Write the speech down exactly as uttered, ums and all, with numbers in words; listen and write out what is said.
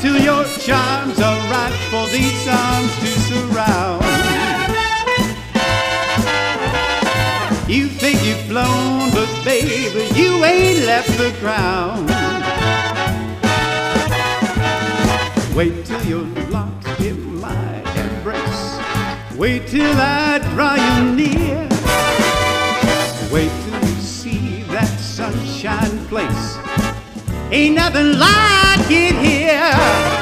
till your charms are right for these arms to surround. You think you've flown, but baby, you ain't left the ground. Wait till you're locked in my embrace. Wait till I draw you near. Wait till you see that sunshine place. Ain't nothing like it here.